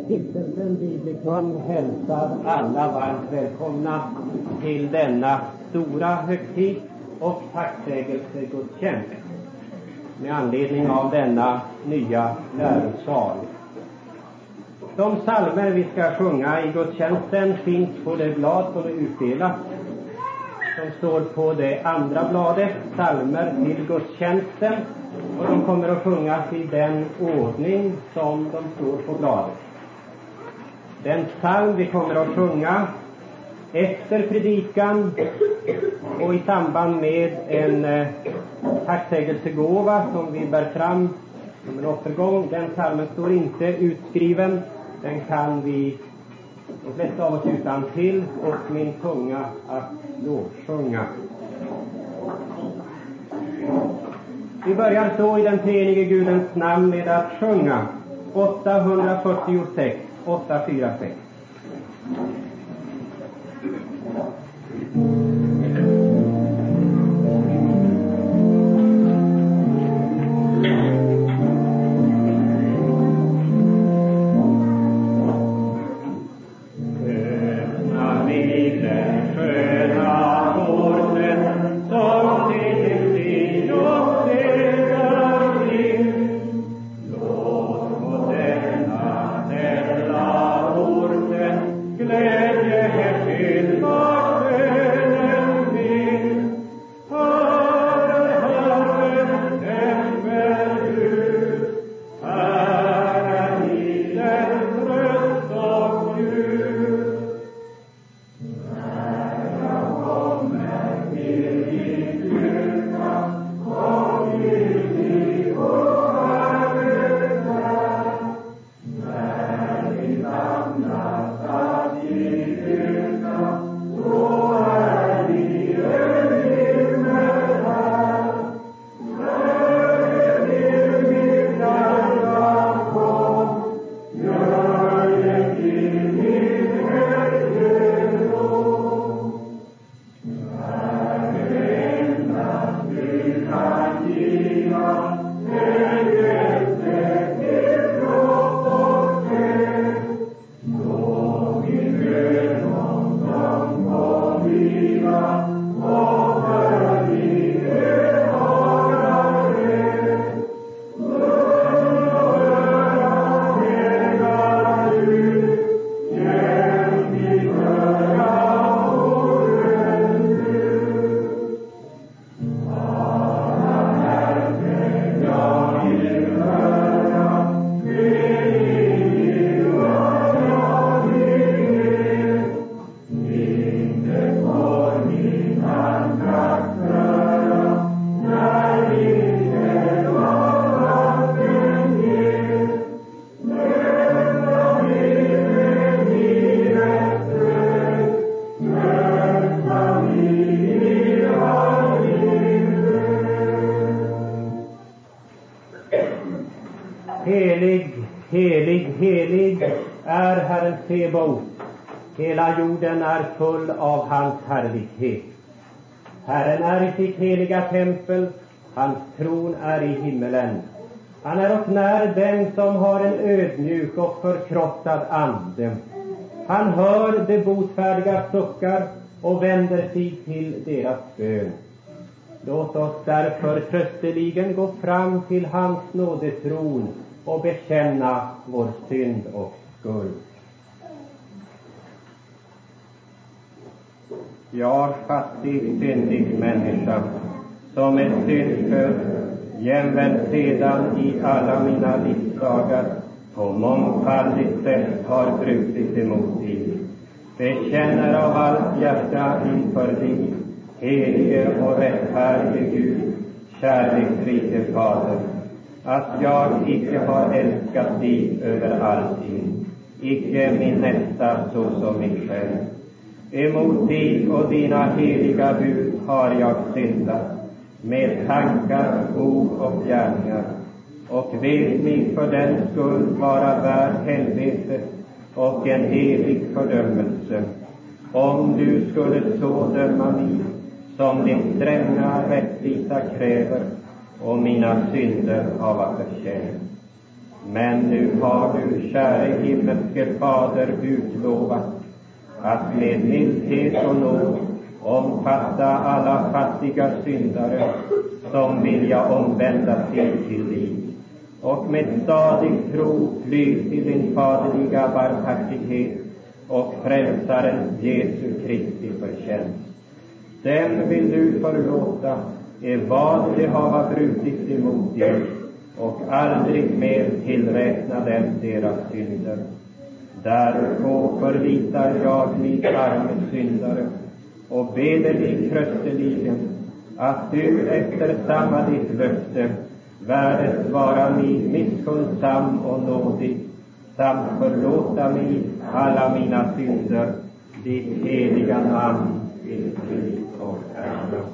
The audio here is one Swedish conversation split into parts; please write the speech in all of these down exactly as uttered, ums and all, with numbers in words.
Stiftelsen Biblikund hälsar alla varmt välkomna till denna stora högtid och tacksägelsegudstjänst med anledning av denna nya lärosal. De psalmer vi ska sjunga i gudstjänsten finns på det blad som är utdelat. De står på det andra bladet, psalmer till gudstjänsten, och de kommer att sjungas i den ordning som de står på bladet. Den psalm vi kommer att sjunga efter predikan och i samband med en eh, tacksägelsegåva som vi bär fram som en offergång, den psalmen står inte utskriven. Den kan vi, de flesta av oss, utan till och min tunga att lovsjunga. Vi börjar så i den treenige Gudens namn med att sjunga åttahundrafyrtiosex, åttahundrafyrtiosex. Hela jorden är full av hans härlighet. Herren är i sitt heliga tempel, hans tron är i himmelen. Han är åt när den som har en ödmjuk och förkrossad ande. Han hör de botfärdiga suckar och vänder sig till deras bön. Låt oss därför trösteligen gå fram till hans nådetron och bekänna vår synd och skuld. Jag, fattig, syndig människa, som är syndfödd, jämväl sedan i alla mina livsdagar på mångfaldigt sätt har brutit emot dig, bekänner av allt hjärta inför dig, helige och rättfärdige Gud, kärleksrike Fader, att jag icke har älskat dig över allting, icke min nästa så som mig själv. Emot dig och dina heliga bud har jag syndat med tankar, ord och gärningar, och vet mig för den skull vara värd helvete och en evig fördömelse, om du skulle så döma mig som din stränga rättvisa kräver och mina synder hava förtjänat. Men nu har du, käre himmelske Fader, utlovat att med mildhet och nåd omfatta alla fattiga syndare som vilja omvända sig till liv och med stadig tro fly till din faderliga barmhärtighet och frälsaren Jesu Kristi förtjänst. Den vill du förlåta är vad de hava brutit emot dig och aldrig mer tillräkna dem deras synder. Därpå förlitar jag mig arme syndare och beder dig trösteligen att du efter samma ditt löfte värdes vara mig missunnsam och nådig samt förlåta mig alla mina synder. Ditt heliga namn till frid och ära.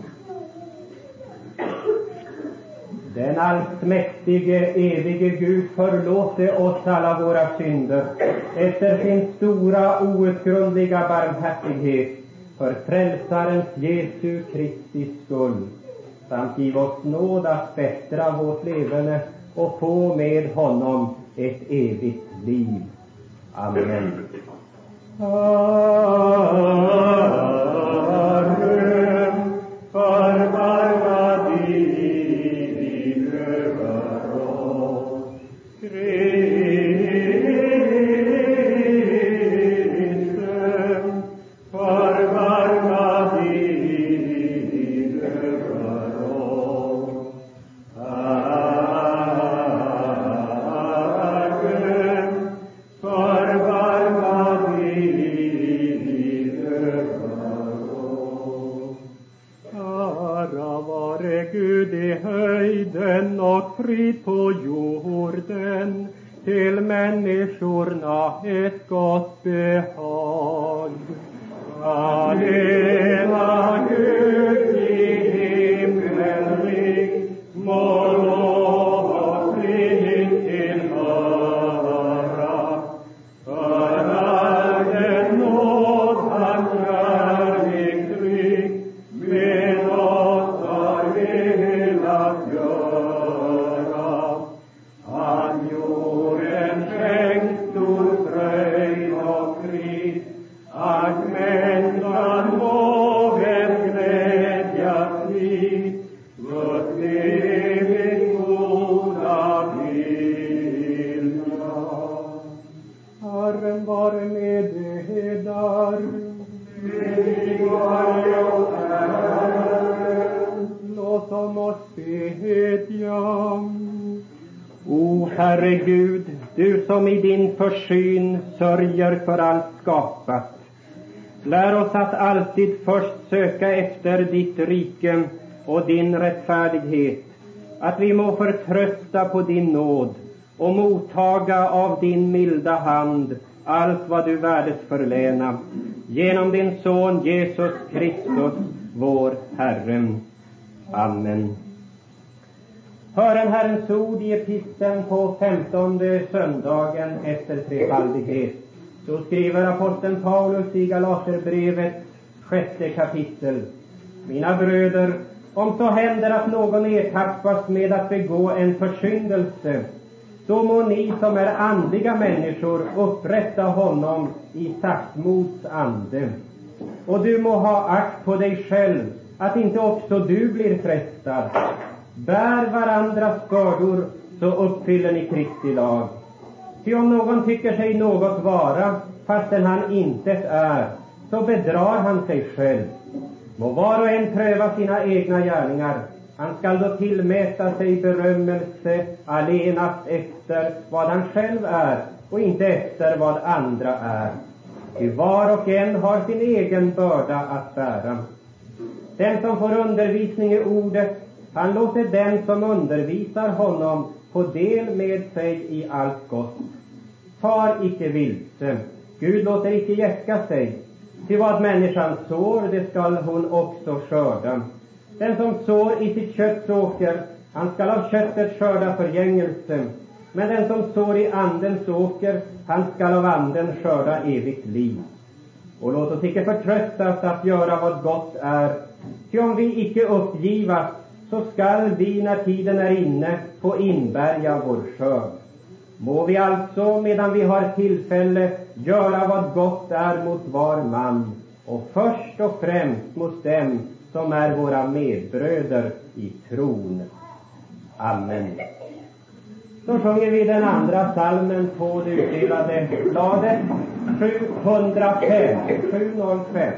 Den allsmäktige, evige Gud förlåte oss alla våra synder efter sin stora, outgrundliga barmhärtighet för frälsarens Jesu Kristi skull, samt giv oss nåd att bättra vårt levande och få med honom ett evigt liv. Amen. Amen. Förbarma dig över oss, Kristus. Förbarma dig över oss. Amen. Förbarma dig över oss. Ära vare Gud i höjden och frid på jorden, till människorna ett gott behag. Allena Gud i himlen rik, må lov och frid tillhöra. För all den nåd han kärlek rik med oss har velat göra. Han jorden skänkt stor fröjd och frid, att människan vågen glädjas vid Guds evigt goda vilja. Herren vare med eder. Låt oss bedja. O Herre Gud, du som i din försyn sörjer för allt skapat, lär oss att alltid först söka efter ditt rike och din rättfärdighet, att vi må förtrösta på din nåd och mottaga av din milda hand allt vad du värdes förläna, genom din son Jesus Kristus, vår Herre. Amen. Hören Herrens ord i episteln på femtonde söndagen efter trefaldighet. Så skriver aposteln Paulus i Galaterbrevet, sjätte kapitel. Mina bröder, om så händer att någon ertappas med att begå en försyndelse, så må ni som är andliga människor upprätta honom i saktmods ande. Och du må ha akt på dig själv, att inte också du blir frestad. Bär varandras bördor, så uppfyller ni Kristi lag. Ty om någon tycker sig något vara, fastän han intet är, så bedrar han sig själv. Må var och en pröva sina egna gärningar. Han skall då tillmäta sig berömmelse allenast efter vad han själv är, och inte efter vad andra är. Ty var och en har sin egen börda att bära. Den som får undervisning i ordet, han låter den som undervisar honom få del med sig i allt gott. Far icke vilse, Gud låter icke jäcka sig. Till vad människan sår, det skall hon också skörda. Den som sår i sitt kötts åker, han skall av köttet skörda förgängelse. Men den som sår i andens åker, han skall av anden skörda evigt liv. Och låt oss icke förtröstas att göra vad gott är. Ty om vi icke uppgivas, så skall vi när tiden är inne få inbärga vår skörd. Må vi alltså, medan vi har tillfälle, göra vad gott är mot var man, och först och främst mot dem som är våra medbröder i tron. Amen. Så sjunger vi den andra psalmen på det utdelade bladet, sjuhundrafem, sjuhundrafem.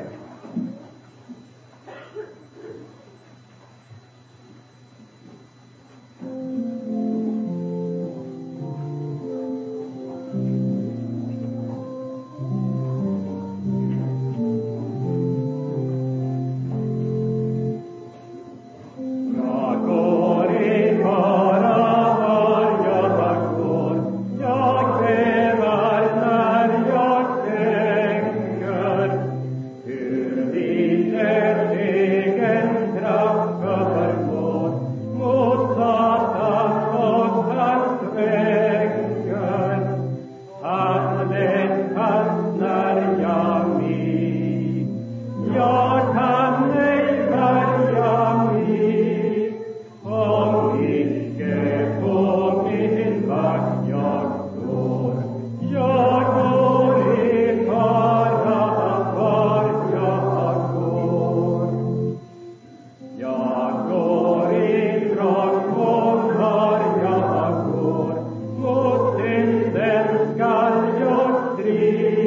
Mot synden skall jag strida.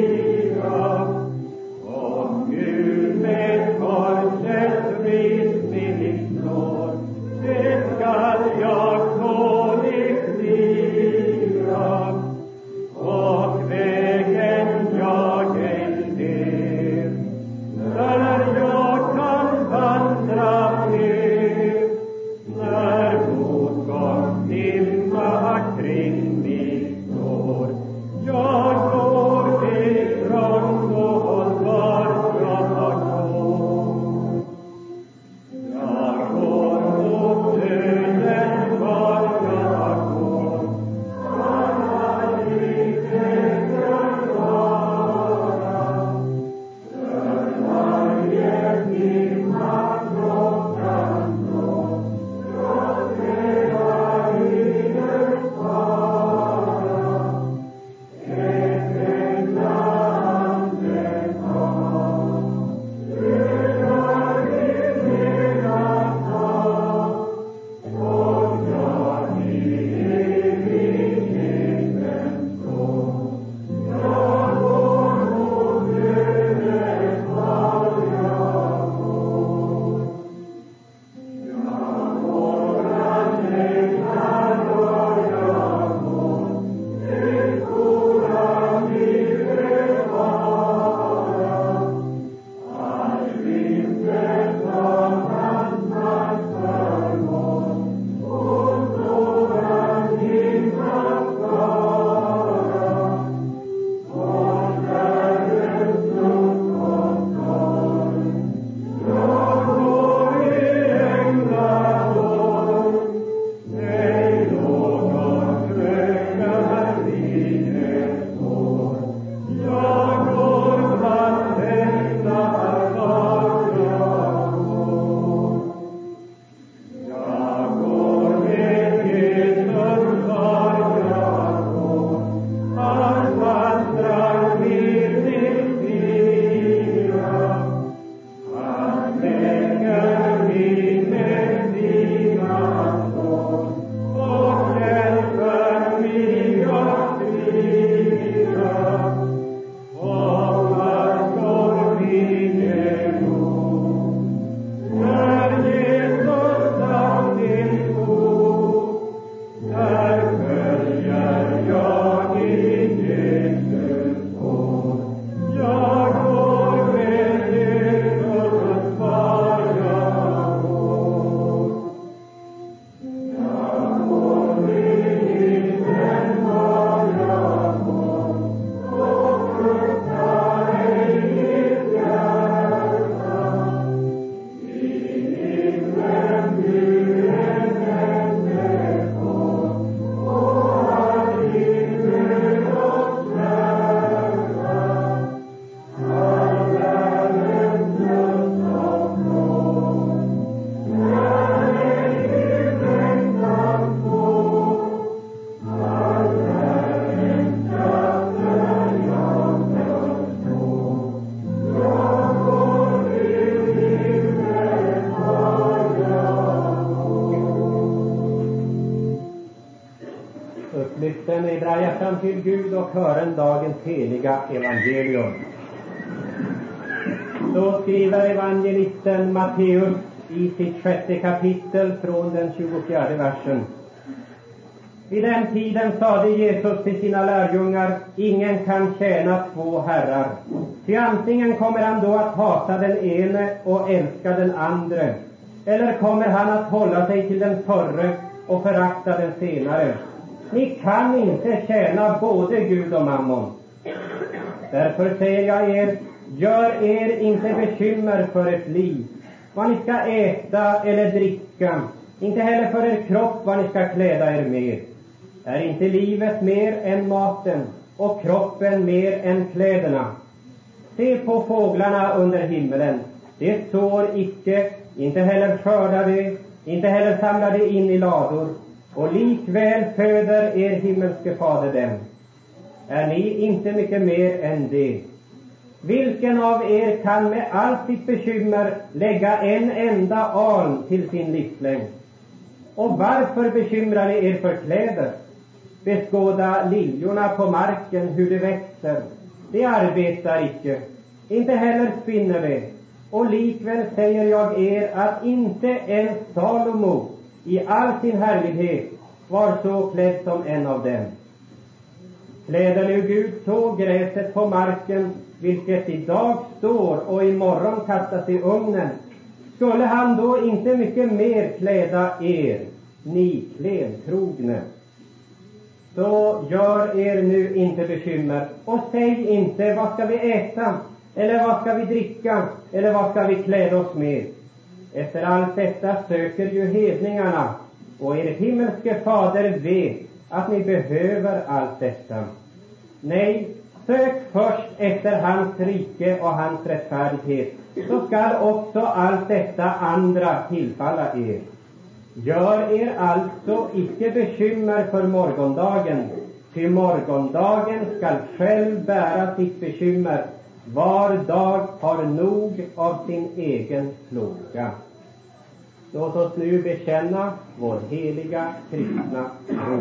till Gud och hören dagens heliga evangelium. Så skriver evangelisten Matteus i sitt sjätte kapitel från den tjugofjärde versen. Vid den tiden sade Jesus till sina lärjungar: ingen kan tjäna två herrar. Ty antingen kommer han då att hata den ene och älska den andre, eller kommer han att hålla sig till den förre och förakta den senare. Ni kan inte tjäna både Gud och mammon. Därför säger jag er, gör er inte bekymmer för ett liv, vad ni ska äta eller dricka, inte heller för er kropp vad ni ska kläda er med. Är inte livet mer än maten och kroppen mer än kläderna? Se på fåglarna under himmelen. De sår icke, inte heller skördar de, inte heller samlar de in i lador, och likväl föder er himmelske fader dem. Är ni inte mycket mer än det? Vilken av er kan med allt sitt bekymmer lägga en enda aln till sin livslängd? Och varför bekymrar ni er för kläder? Beskåda liljorna på marken, hur de växer. De arbetar icke, inte heller spinner de. Och likväl säger jag er att inte ens Salomo i all sin härlighet var så klädd som en av dem. Kläder nu Gud så gräset på marken, vilket idag står och imorgon kastas i ugnen, skulle han då inte mycket mer kläda er, ni klentrogne? Så gör er nu inte bekymmer, och säg inte: vad ska vi äta, eller vad ska vi dricka, eller vad ska vi kläda oss med? Efter allt detta söker ju hedningarna, och er himmelske fader vet att ni behöver allt detta. Nej, sök först efter hans rike och hans rättfärdighet, så skall också allt detta andra tillfalla er. Gör er alltså icke bekymmer för morgondagen, ty morgondagen skall själv bära sitt bekymmer. Var dag har nog av sin egen plåga. Låt oss nu bekänna vår heliga kristna tro.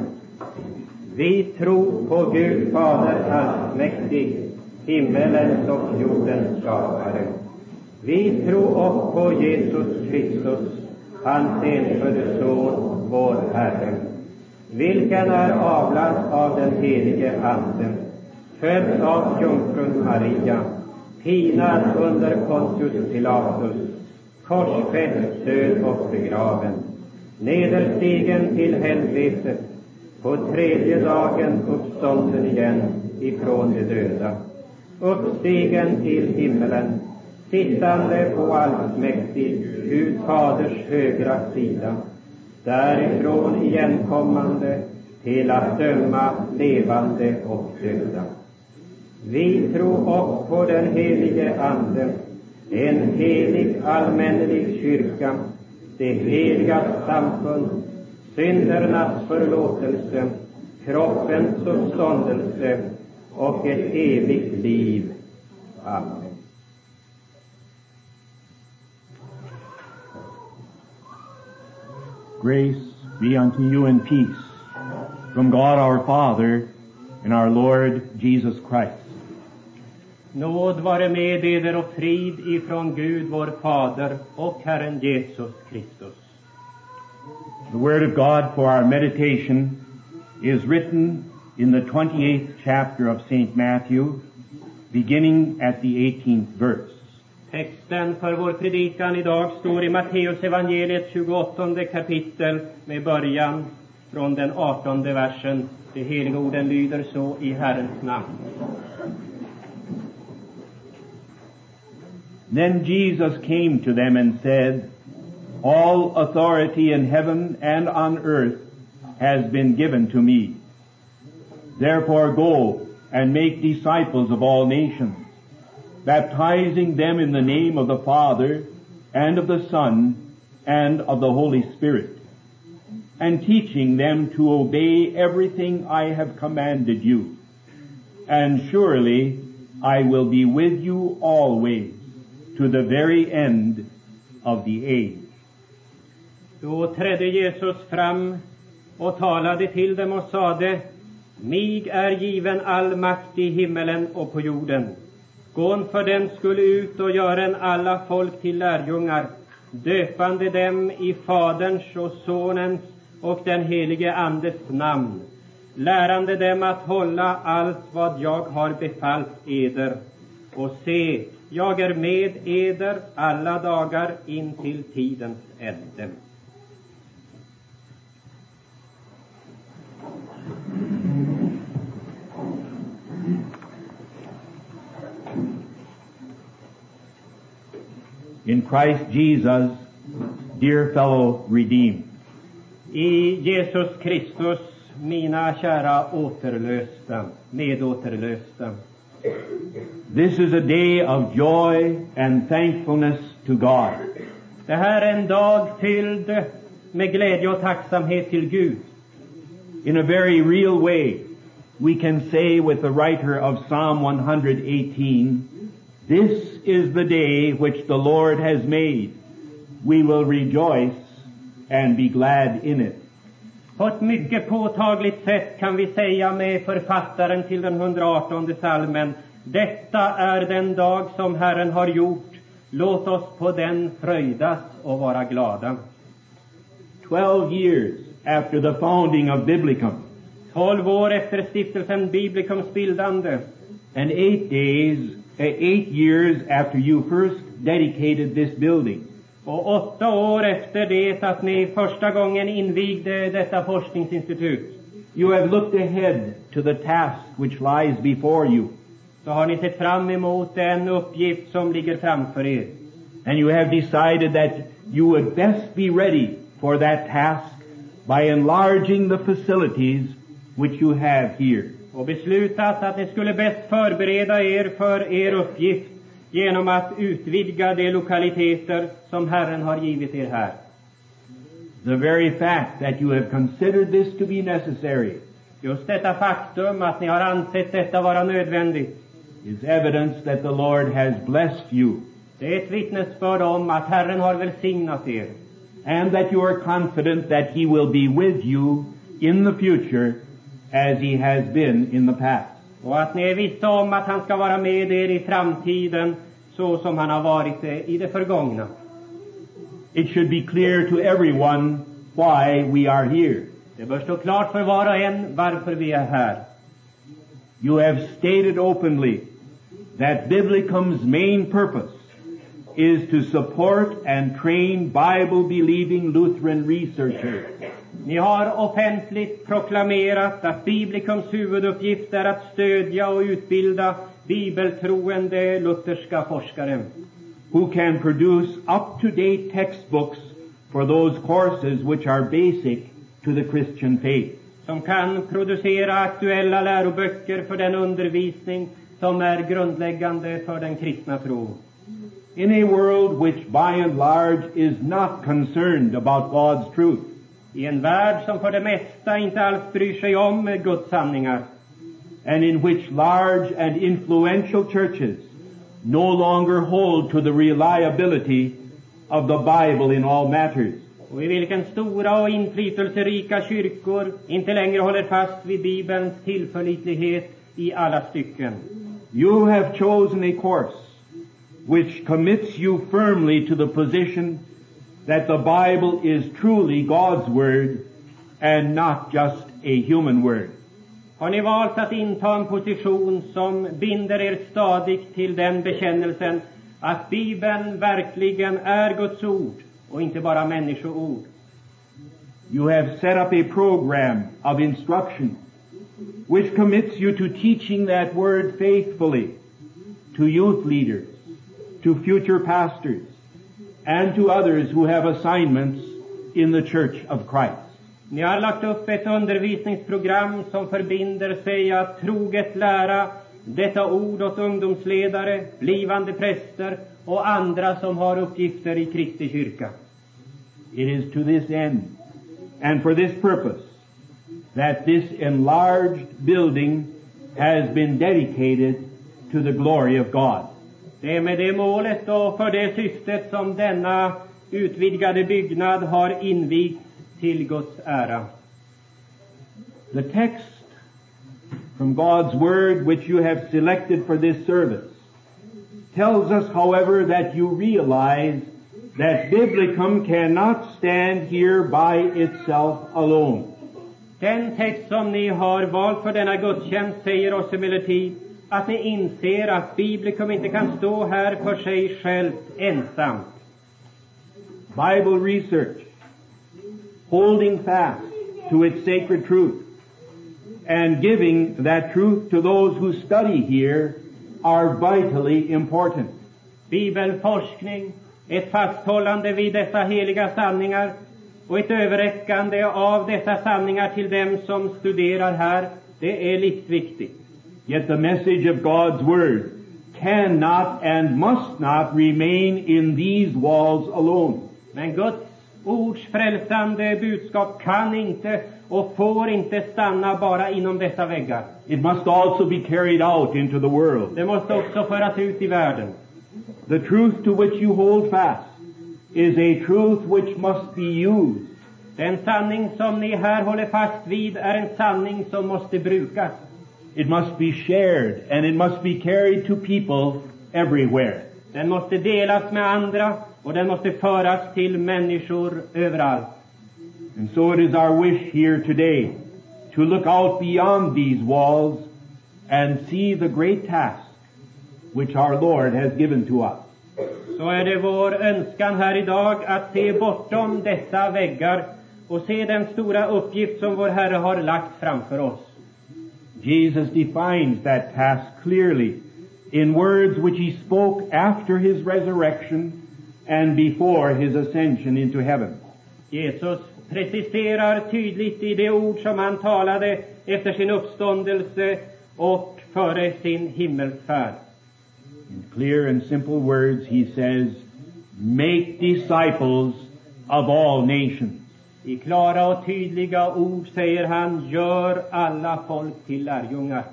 Vi tror på Gud Fader allsmäktig, himmelens och jordens skapare. Vi tror också på Jesus Kristus, hans enfödde son, vår Herre, vilken är avlad av den helige Anden, född av jungfrun Maria, pinad under Pontius Pilatus, korsfäst, död och begraven, nederstigen till helvetet, på tredje dagen uppstånden igen ifrån de döda, uppstigen till himmelen, sittande på allsmäktig Gud Faders högra sida, därifrån igenkommande till att döma levande och döda. Vi tror också på den helige Ande, en helig allmännelig kyrka, det heliga samfund, syndernas förlåtelse, kroppens uppståndelse och ett evigt liv. Amen. Grace be unto you and peace from God our Father and our Lord Jesus Christ. Nåd vare med eder och frid ifrån Gud vår Fader och Herren Jesus Kristus. The word of God for our meditation is written in the twenty-eighth chapter of Saint Matthew, beginning at the eighteenth verse. Texten för vår predikan idag står i Matteus evangeliet tjugoåttonde kapitel med början från den artonde versen. De heliga orden lyder så i Herrens namn. Then Jesus came to them and said, all authority in heaven and on earth has been given to me. Therefore go and make disciples of all nations, baptizing them in the name of the Father and of the Son and of the Holy Spirit, and teaching them to obey everything I have commanded you. And surely I will be with you always to the very end of the age. Då trädde Jesus fram och talade till dem och sade: Mig är given all makt i himmelen och på jorden. Gån för den skulle ut och göra en alla folk till lärjungar, döpande dem i Faderns och Sonens och den helige Andes namn, lärande dem att hålla allt vad jag har befallt eder. Och se, jag är med eder alla dagar in till tidens ände. In Christ Jesus, dear fellow redeemed. I Jesus Kristus, mina kära återlösta, medåterlösta. This is a day of joy and thankfulness to God. Det här är en dag fylld med glädje och tacksamhet till Gud. In a very real way, we can say with the writer of Psalm one eighteen, this is the day which the Lord has made. We will rejoice and be glad in it. På ett mycket påtagligt sätt kan vi säga med författaren till den hundraartonde psalmen: detta är den dag som Herren har gjort. Låt oss på den fröjdas och vara glada. Twelve years after the founding of Biblicum, Tolv år efter stiftelsen Biblicums bildande, and eight days, uh, eight years after you first dedicated this building, och åtta år efter det att ni första gången invigde detta forskningsinstitut, you have looked ahead to the task which lies before you, så har ni sett fram emot den uppgift som ligger framför er. and you have decided that you would best be ready for that task by enlarging the facilities which you have here. Och beslutat att ni skulle bäst förbereda er för er uppgift genom att utvidga de lokaliteter som Herren har givit er här. The very fact that you have considered this to be necessary Just detta faktum att ni har ansett detta vara nödvändigt, is evidence that the Lord has blessed you, det är ett vittnesbörd om att Herren har välsignat er. and that you are confident that He will be with you in the future as He has been in the past. Och att ni är vissa om att han ska vara med er i framtiden så som han har varit det i det förgångna. It should be clear to everyone why we are here. Det bör stå klart för var och en varför vi är här. You have stated openly that Biblicum's main purpose is to support and train Bible-believing Lutheran researchers. Ni har offentligt proklamerat att Biblicums huvuduppgift är att stödja och utbilda bibeltroende lutherska forskare, who can produce up-to-date textbooks for those courses which are basic to the Christian faith. som kan producera aktuella läroböcker för den undervisning som är grundläggande för den kristna tron. In a world which by and large is not concerned about God's truth, I en värld som för det mesta inte alls bryr sig om Guds sanningar, and in which large and influential churches no longer hold to the reliability of the Bible in all matters, och i vilken stora och inflytelserika kyrkor inte längre håller fast vid Bibelns tillförlitlighet i alla stycken. you have chosen a course which commits you firmly to the position that the Bible is truly God's word and not just a human word. Har ni valt att inta en position som binder er stadigt till den bekännelsen att Bibeln verkligen är Guds ord och inte bara människoord? You have set up a program of instruction which commits you to teaching that word faithfully to youth leaders, to future pastors, and to others who have assignments in the Church of Christ. Ni har lagt upp ett undervisningsprogram som förbinder sig att troget lära detta ord åt ungdomsledare, blivande präster och andra som har uppgifter i Kristi kyrka. It is to this end and for this purpose that this enlarged building has been dedicated to the glory of God. Det är med det målet och för det syftet som denna utvidgade byggnad har invigts till Guds ära. The text from God's Word which you have selected for this service tells us, however, that you realize that Biblicum cannot stand here by itself alone. Den text som ni har valt för denna gudstjänst säger oss emellertid att ni inser att Biblicum inte kan stå här för sig självt ensamt. Bible research, holding fast to its sacred truth, and giving that truth to those who study here are vitally important. Bibelforskning, ett fasthållande vid dessa heliga sanningar och ett överräckande av dessa sanningar till dem som studerar här, det är livsviktigt. Yet the message of God's Word cannot and must not remain in these walls alone. Men Guds ords frälsande budskap kan inte och får inte stanna bara inom dessa väggar. It must also be carried out into the world. Det måste också föras ut i världen. The truth to which you hold fast is a truth which must be used. Den sanning som ni här håller fast vid är en sanning som måste brukas. It must be shared and it must be carried to people everywhere. Den måste delas med andra och den måste föras till människor överallt. And so it is our wish here today to look out beyond these walls and see the great task which our Lord has given to us. Så är det vår önskan här idag att se bortom dessa väggar och se den stora uppgift som vår Herre har lagt framför oss. Jesus defines that task clearly in words which he spoke after his resurrection and before his ascension into heaven. Jesus preciserar tydligt i de ord som han talade efter sin uppståndelse och före sin himmelsfärd. In clear and simple words he says, make disciples of all nations. I klara och tydliga ord säger han, gör alla folk till lärjungar.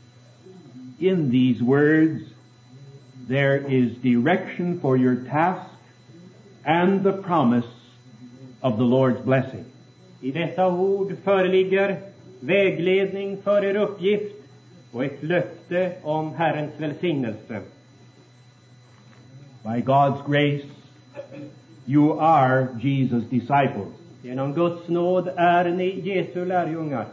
In these words there is direction for your task and the promise of the Lord's blessing. I dessa ord föreligger vägledning för er uppgift och ett löfte om Herrens välsignelse. By God's grace, you are Jesus' disciples. Genom Guds nåd är ni Jesu lärjungar.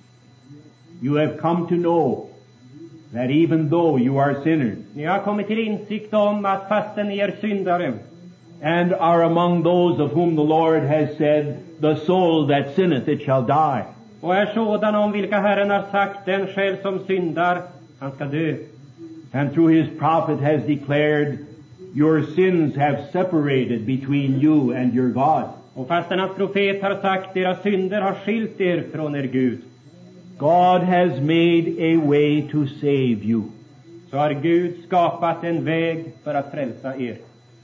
You have come to know that even though you are sinners, Ni har kommit till insikt om att fastän ni är syndare and are among those of whom the Lord has said, the soul that sinneth, it shall die. och är sådana om vilka Herren har sagt, den själ som syndar, han ska dö. And through his prophet has declared, your sins have separated between you and your God. Och fastän hans profet har sagt, deras synder har skilt er från er Gud, God has made a way to save you. så har Gud skapat en väg för att frälsa er.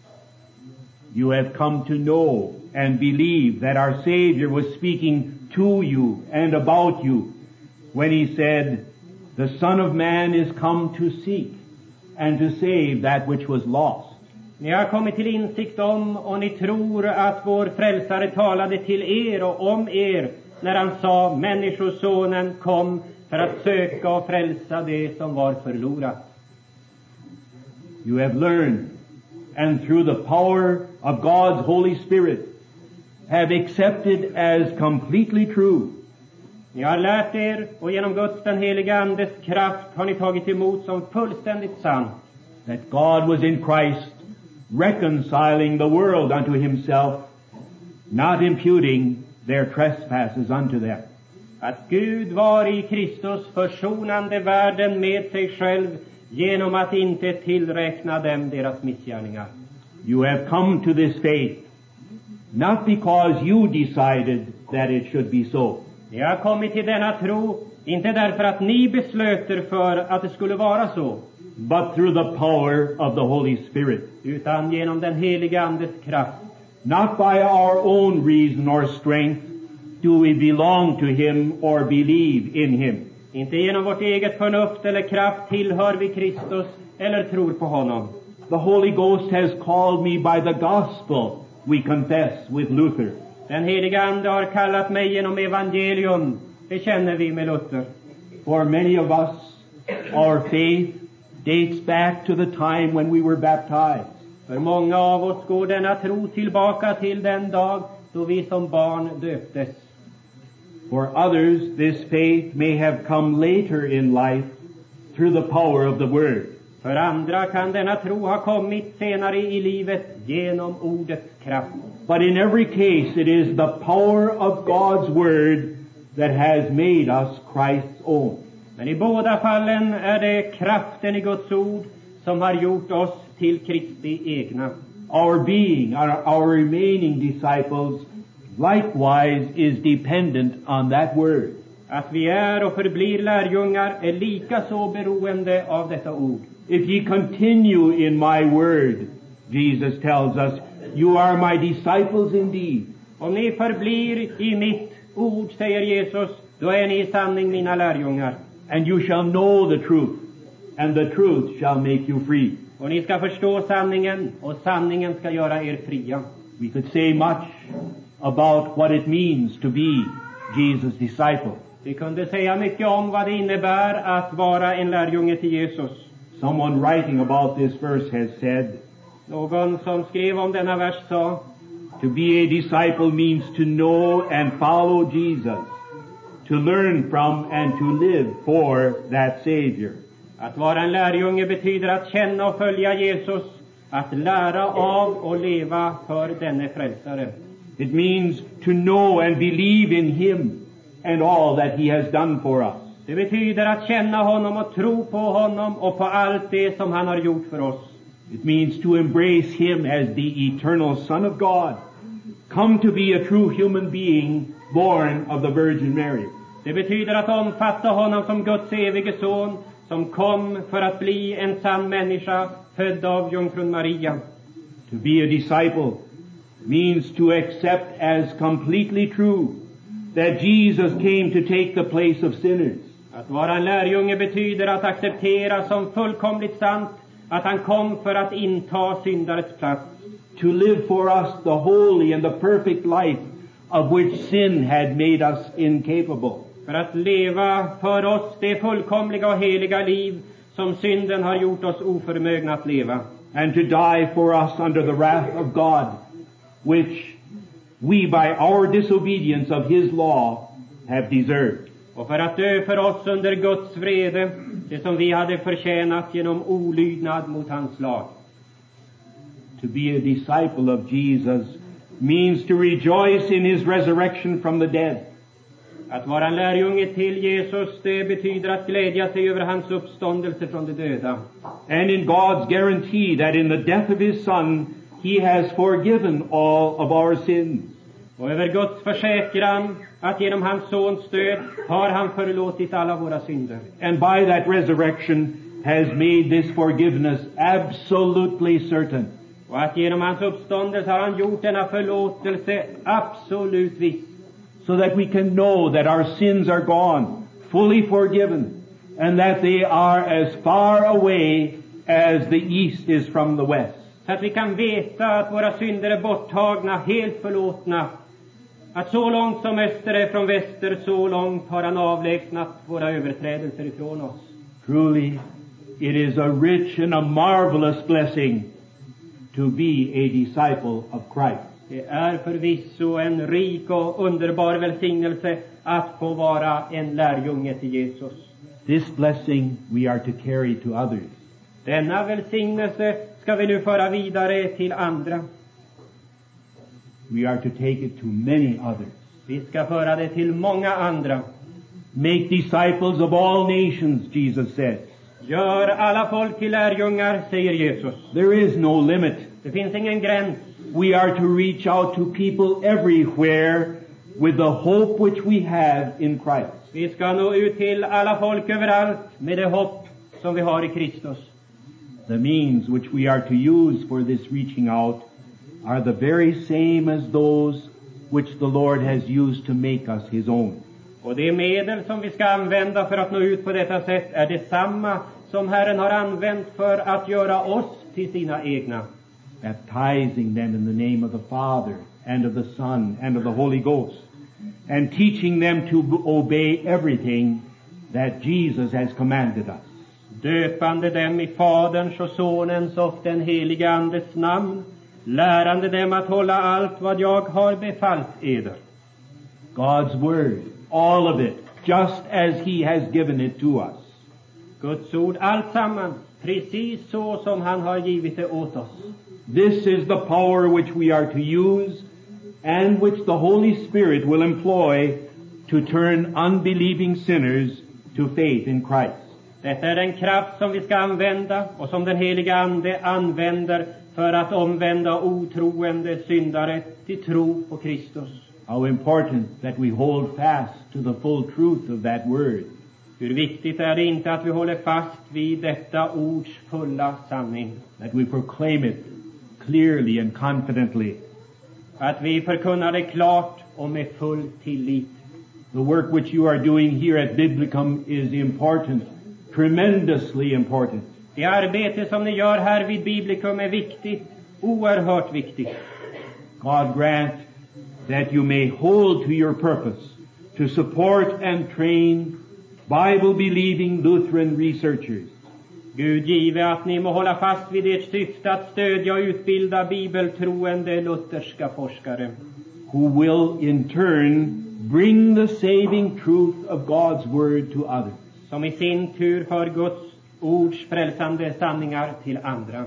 You have come to know and believe that our Savior was speaking to you and about you when he said, the Son of Man is come to seek and to save that which was lost. Ni har kommit till insikt om och ni tror att vår frälsare talade till er och om er när han sa, människosonen kom för att söka och frälsa det som var förlorat. You have learned, and through the power of God's Holy Spirit have accepted as completely true Ni har lärt er och genom Guds den heliga Andes kraft har ni tagit emot som fullständigt sant that God was in Christ reconciling the world unto himself, not imputing their trespasses unto them. att Gud var i Kristus försonande världen med sig själv genom att inte tillräkna dem deras missgärningar. You have come to this faith not because you decided that it should be so, Ni har kommit till denna tro inte därför att ni beslöt er för att det skulle vara så, but through the power of the Holy Spirit. utan genom den heliga Andes kraft. Not by our own reason or strength do we belong to him or believe in him, Inte genom vårt eget förnuft eller kraft tillhör vi Kristus eller tror på honom. The Holy Ghost has called me by the gospel, we confess with Luther. Den heliga Ande har kallat mig genom evangelium, det känner vi med Luther. For many of us, our faith dates back to the time when we were baptized. För många av oss går denna tro tillbaka till den dag då vi som barn döptes. For others, this faith may have come later in life through the power of the Word. För andra kan denna tro ha kommit senare i livet genom ordets kraft. But in every case, it is the power of God's Word that has made us Christ's own. Men i båda fallen är det kraften i Guds ord som har gjort oss till Kristi egna. Our being, our, our remaining disciples, likewise is dependent on that Word. Att vi är och förblir lärjungar är lika så beroende av detta ord. If ye continue in my word, Jesus tells us, you are my disciples indeed. Om ni förblir i mitt ord, säger Jesus, då är ni i sanning mina lärjungar. And you shall know the truth, and the truth shall make you free. Och ni ska förstå sanningen, och sanningen ska göra er fria. We could say much about what it means to be Jesus' disciple. Vi kunde säga mycket om vad det innebär att vara en lärjunge till Jesus. Someone writing about this verse has said, Någon som skrev om denna vers sa, to be a disciple means to know and follow Jesus, to learn from and to live for that Savior. Att vara en lärjunge betyder att känna och följa Jesus, att lära av och leva för denne frälsare. It means to know and believe in Him and all that He has done for us. Det betyder att känna honom och tro på honom och på allt det som han har gjort för oss. It means to embrace Him as the eternal Son of God, come to be a true human being born of the Virgin Mary. Det betyder att omfatta honom som Guds evige son, som kom för att bli en sann människa, född av jungfrun Maria. To be a disciple means to accept as completely true that Jesus came to take the place of sinners. Att vara en lärjunge betyder att acceptera som fullkomligt sant att han kom för att inta syndares plats. To live for us the holy and the perfect life of which sin had made us incapable. För att leva för oss det fullkomliga och heliga liv som synden har gjort oss oförmögna att leva. And to die for us under the wrath of God, which we by our disobedience of His law have deserved. Och för att dö för oss under Guds vrede, det som vi hade förtjänat genom olydnad mot hans lag. To be a disciple of Jesus means to rejoice in His resurrection from the dead. Att vara en lärjunge till Jesus, det betyder att glädja sig över hans uppståndelse från de döda. And in God's guarantee that in the death of His Son, He has forgiven all of our sins. Och över Guds försäkran att genom hans sons död har han förlåtit alla våra synder. And by that resurrection has made this forgiveness absolutely certain. Och att genom hans uppståndelse har han gjort denna förlåtelse absolut viss. So that we can know that our sins are gone, fully forgiven, and that they are as far away as the east is from the west. Så att vi kan veta att våra synder är borttagna, helt förlåtna. Att så långt som öster är från väster, så långt har han avlägsnat våra överträdelser ifrån oss. Truly, it is a rich and a marvelous blessing to be a disciple of Christ. Det är förvisso en rik och underbar välsignelse att få vara en lärjunge till Jesus. This blessing we are to carry to others. Denna välsignelse ska vi nu föra vidare till andra. We are to take it to many others. Vi ska föra det till många andra. Make disciples of all nations, Jesus says. Gör alla folk till lärjungar, säger Jesus. There is no limit. Det finns ingen gräns. We are to reach out to people everywhere with the hope which we have in Christ. Vi ska nå ut till alla folk överallt med det hopp som vi har i Kristus. The means which we are to use for this reaching out are the very same as those which the Lord has used to make us His own. Och de medel som vi ska använda för att nå ut på detta sätt är detsamma som Herren har använt för att göra oss till sina egna. Baptizing them in the name of the Father and of the Son and of the Holy Ghost, and teaching them to obey everything that Jesus has commanded us. Döpande dem i Faderns och Sonens och den helige Andes namn, lärande dem att hålla allt vad jag har befallt eder. God's word, all of it, just as he has given it to us. Guds ord, allt samman, precis så som han har givit det åt oss. This is the power which we are to use and which the Holy Spirit will employ to turn unbelieving sinners to faith in Christ. Detta är den kraft som vi ska använda och som den heliga Ande använder för att omvända otroende syndare till tro på Kristus. How important that we hold fast to the full truth of that word. Hur viktigt är det inte att vi håller fast vid detta ords fulla sanning. That we proclaim it clearly and confidently. Att vi förkunnar det klart och med full tillit. The work which you are doing here at Biblicum is important, tremendously important. Det arbete som ni gör här vid Biblicum är viktigt, oerhört viktigt. God grant that you may hold to your purpose to support and train Bible-believing Lutheran researchers. Gud give att ni må hålla fast vid ert syfte att stödja och utbilda bibeltroende lutherska forskare. Who will in turn bring the saving truth of God's word to others. Som i sin tur för Guds ords frälsande sanningar till andra.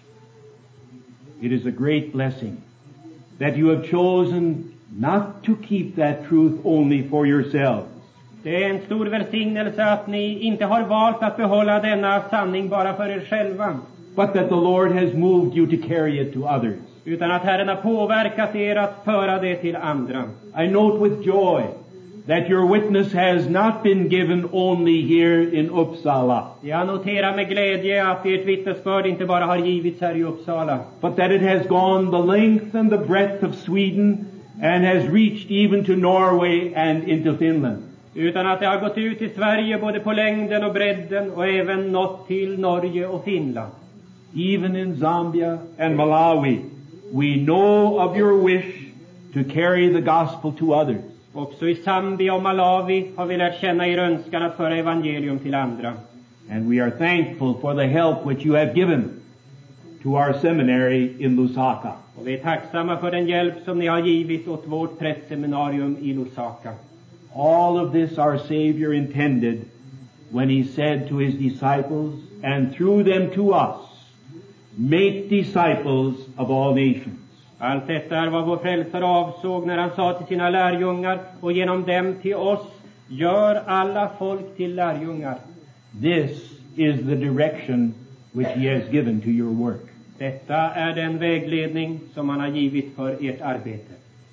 It is a great blessing that you have chosen not to keep that truth only for yourselves. Det är en stor välsignelse att ni inte har valt att behålla denna sanning bara för er själva. But that the Lord has moved you to carry it to others. Utan att Herren har påverkat er att föra det till andra. I note with joy that your witness has not been given only here in Uppsala. Jag noterar med glädje att ert vittnesbörd inte bara har givits här i Uppsala. But that it has gone the length and the breadth of Sweden and has reached even to Norway and into Finland. Utan att det har gått ut i Sverige både på längden och bredden och även nått till Norge och Finland. Even in Zambia and Malawi, we know of your wish to carry the gospel to others. Också i Zambia och Malawi har vi lärt känna er önskan att föra evangelium till andra. And we are thankful for the help which you have given to our seminary in Lusaka. Och vi är tacksamma för den hjälp som ni har givit åt vårt prästseminarium i Lusaka. All of this our Savior intended when he said to his disciples and through them to us, make disciples of all nations. Allt detta är vad vår frälsare avsåg när han sa till sina lärjungar och genom dem till oss, gör alla folk till lärjungar. This is the direction which he has given to your work. Detta är den vägledning som han har givit för ert arbete.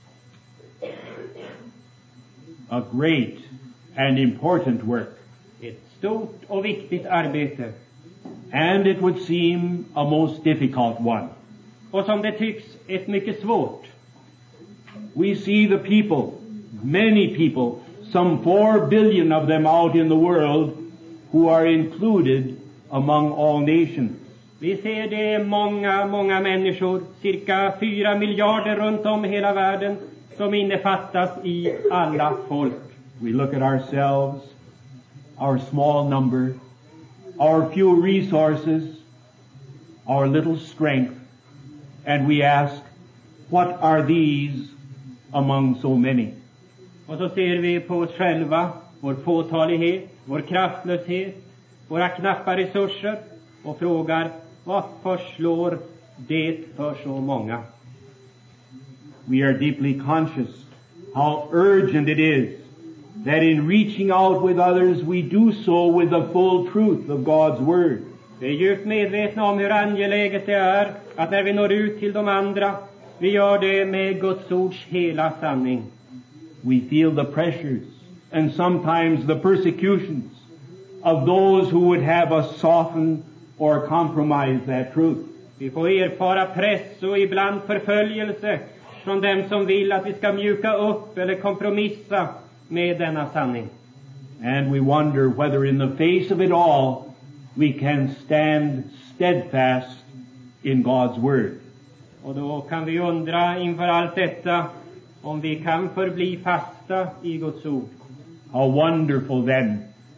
A great and important work. Ett stort och viktigt arbete. And it would seem a most difficult one. Och som det tycks, ett mycket svårt. We see the people, many people, some four billion of them out in the world, who are included among all nations. Vi ser det många, många människor, cirka fyra miljarder runt om hela världen, som innefattas i alla folk. We look at ourselves, our small number, our few resources, our little strength, and we ask, what are these among so many? Och så ser vi på oss själva, vår fåtalighet, vår kraftlöshet, våra knappa resurser och frågar, vad förslår det för så många? We are deeply conscious how urgent it is that in reaching out with others we do so with the full truth of God's word. Vi är djupt medvetna om hur angeläget det är att när vi når ut till de andra, vi gör det med Guds ords hela sanning. We feel the pressures and sometimes the persecutions of those who would have us soften or compromise that truth. Vi får erfara press och ibland förföljelse från dem som vill att vi ska mjuka upp eller kompromissa med denna sanning. And we wonder whether in the face of it all we can stand steadfast in God's word. Och då kan vi undra inför allt detta om vi kan förbli fasta i Guds ord. How wonderful then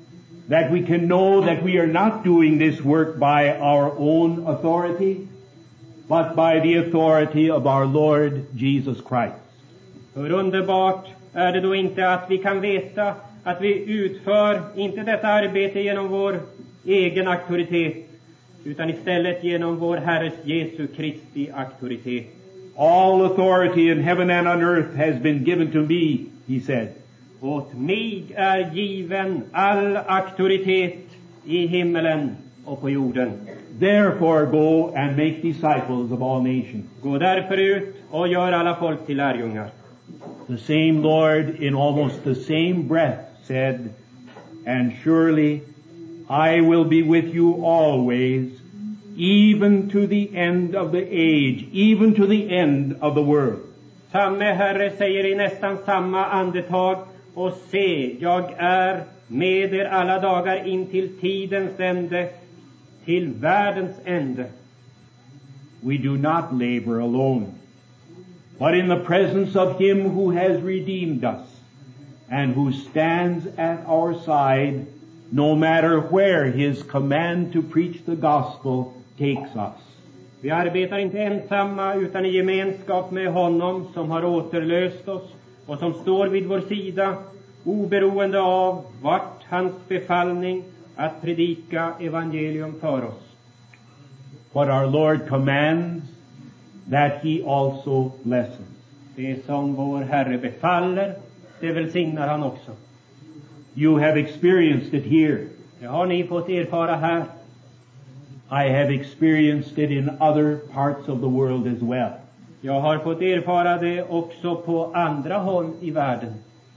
that we can know that we are not doing this work by our own authority, but by the authority of our Lord Jesus Christ. Hur underbart är det då inte att vi kan veta att vi utför inte detta arbete genom vår egen auktoritet, utan istället genom vår Herres Jesu Kristi auktoritet. All authority in heaven and on earth has been given to me, he said. Åt mig är given all auktoritet i himmelen och på jorden. Therefore go and make disciples of all nations. Gå därför ut och gör alla folk till lärjungar. The same Lord in almost the same breath said, and surely I will be with you always, even to the end of the age, even to the end of the world. Samme Herre säger i nästan samma andetag, och se, jag är med er alla dagar in till tidens ände, till världens ände. We do not labor alone, but in the presence of him who has redeemed us and who stands at our side, no matter where his command to preach the gospel takes us. Vi arbetar inte ensamma utan i gemenskap med honom som har återlöst oss och som står vid vår sida, oberoende av vart hans befallning att predika evangelium för oss. What our Lord commands, that he also blesses. Det som vår Herre befaller, det välsignar han också. You have experienced it here. Det har ni fått erfara här. I have experienced it in other parts of the world as well. Jag har fått erfara det också på andra håll i världen.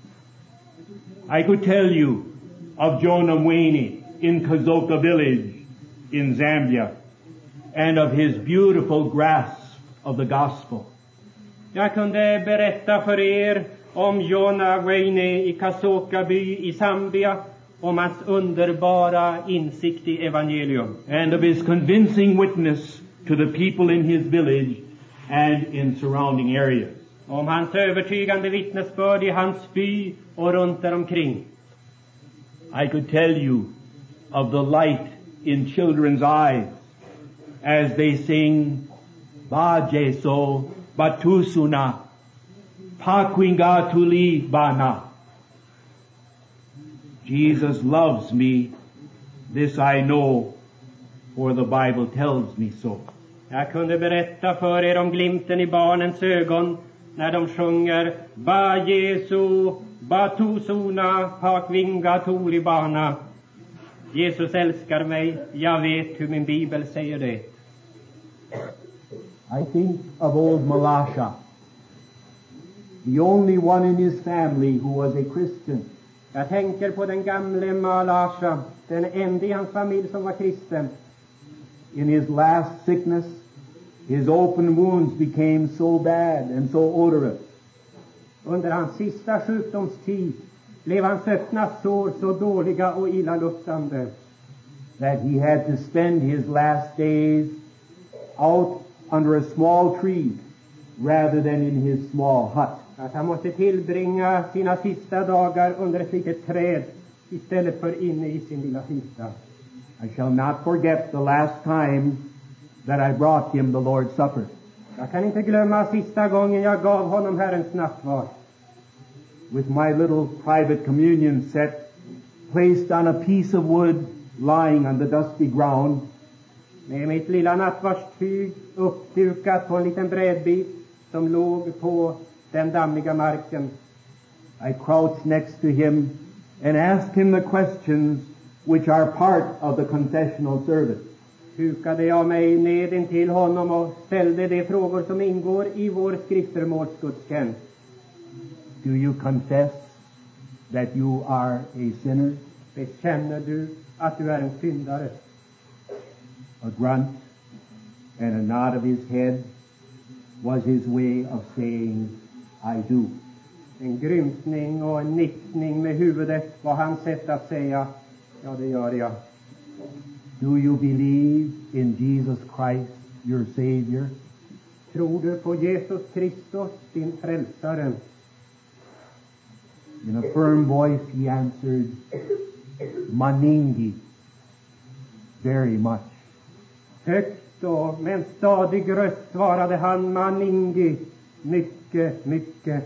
I could tell you of Jonah Mweni in Kazoka village in Zambia and of his beautiful grasp of the gospel. Jag kunde berätta för er om Jonah Mweni i Kazoka by i Zambia, om hans underbara insikt i evangelium. And of his convincing witness to the people in his village and in surrounding areas. Om hans övertygande vittnesbörd i hans by och runt däromkring. I could tell you of the light in children's eyes as they sing Ba Jeso Batusuna Pakwinga Tuli Bana. Jesus loves me, this I know, for the Bible tells me so. Jag kunde berätta för er om glimten i barnens ögon när de sjunger Ba Jesu Batusuna Pakvinga Tulibana. Jesus älskar mig, jag vet hur min bibel säger det. I think of old Malasha, the only one in his family who was a Christian. Jag tänker på den gamle Malasha, den enda i hans familj som var kristen. In his last sickness, his open wounds became so bad and so odorous. Under hans sista sjukdomstid blev hans öppna sår så dåliga och illaluktande that he had to spend his last days out under a small tree rather than in his small hut. Att han måste tillbringa sina sista dagar under ett litet träd istället för inne i sin lilla hytta. I shall not forget the last time that I brought him the Lord's Supper. Jag kan inte glömma sista gången jag gav honom Herrens nattvard. With my little private communion set placed on a piece of wood lying on the dusty ground. Med mitt lilla nattvardstyg uppdukat på en liten brädbit som låg på den dammiga marken. I crouched next to him and asked him the questions which are part of the confessional service. Hukade jag mig ned intill honom och ställde de frågor som ingår i vår skriftermålsgudstjänst. Do you confess that you are a sinner? Bekänner du att du är en syndare? A grunt and a nod of his head was his way of saying, I do. En grymtning och en nickning med huvudet var hans sätt att säga, ja, det gör jag. Do you believe in Jesus Christ, your Savior? Tror du på Jesus Kristus, din frälsare? In a firm voice he answered, Maningi, very much. Högt och med en stadig röst svarade han: Maningi, mycket, mycket.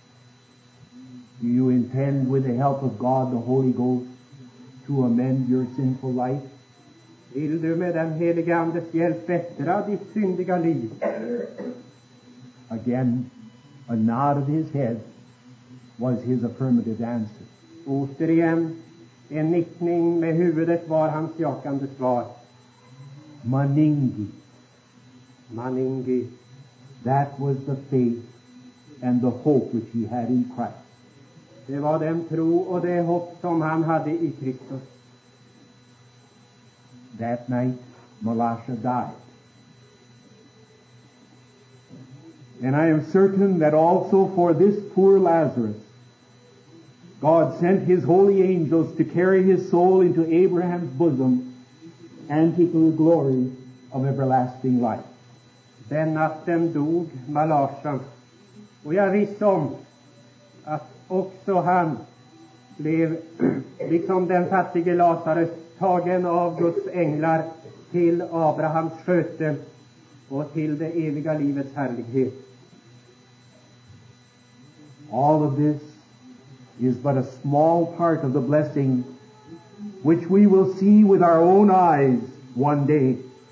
Do you intend, with the help of God, the Holy Ghost, to amend your sinful life? Vill du med den helige Andes hjälp bättra ditt syndiga liv? Again, a nod of his head was his affirmative answer. Återigen, en nickning med huvudet var hans jakande svar. Maningi, Maningi, that was the faith and the hope which he had in Christ. det var den tro och det hopp som han hade i Kristus. That night, Malasha died. And I am certain that also for this poor Lazarus, God sent his holy angels to carry his soul into Abraham's bosom and to the glory of everlasting life. Den natten dog Malasha, och jag visste om att också han blev, liksom den fattige Lazarus, tagen av Guds änglar till Abrahams sköte och till det eviga livets härlighet. All of this is but a small part of the blessing which we will see with our own eyes one day.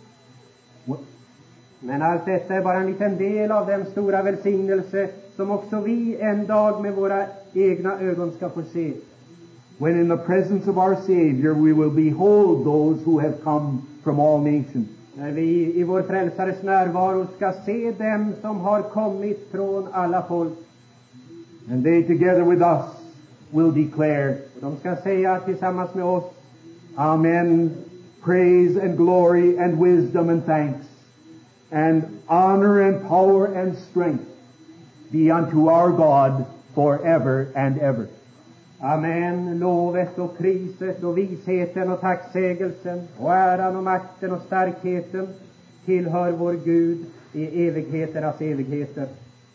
Men allt detta är bara en liten del av den stora välsignelse som också vi en dag med våra egna ögon ska få se. When in the presence of our Savior we will behold those who have come from all nations. När vi i vår frälsares närvaro ska se dem som har kommit från alla folk. And they together with us will declare, Och de ska säga tillsammans med oss: Amen, praise and glory and wisdom and thanks and honor and power and strength be unto our God forever and ever. Amen, lovet och priset och visheten och tacksägelsen och äran och makten och starkheten tillhör vår Gud i evigheternas evigheter.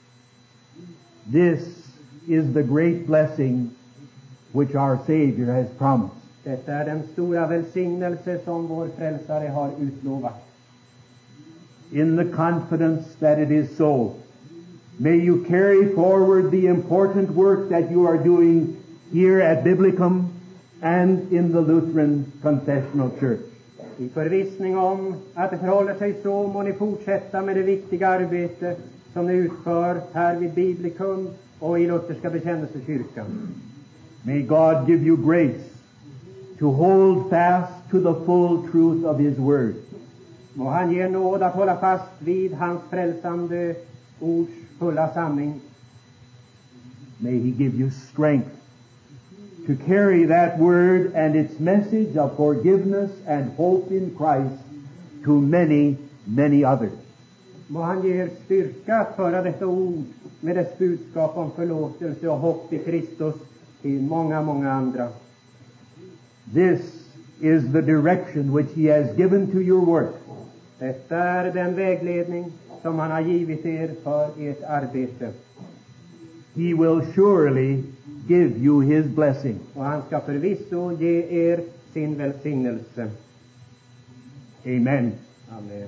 This is the great blessing which our Savior has promised. Detta är den stora välsignelse som vår frälsare har utlovat. In the confidence that it is so, may you carry forward the important work that you are doing here at Biblicum and in the Lutheran Confessional Church. I förvissning om att det förhåller sig så må ni fortsätta med det viktiga arbete som ni utför här vid Biblicum och i Lutherska bekännelsekyrkan. May God give you grace to hold fast to the full truth of His Word. Må han ge nåd att hålla fast vid hans frälsande ords fulla sanning. May He give you strength to carry that word and its message of forgiveness and hope in Christ to many, many others. Må han ge er styrka att föra detta ord med dess budskap om förlåtelse och hopp i Kristus till många, många andra. This is the direction which He has given to your work. Detta är den vägledning som han har givit er för ert arbete. He will surely give you His blessing. Och han ska förvisso ge er sin välsignelse. Amen. Amen.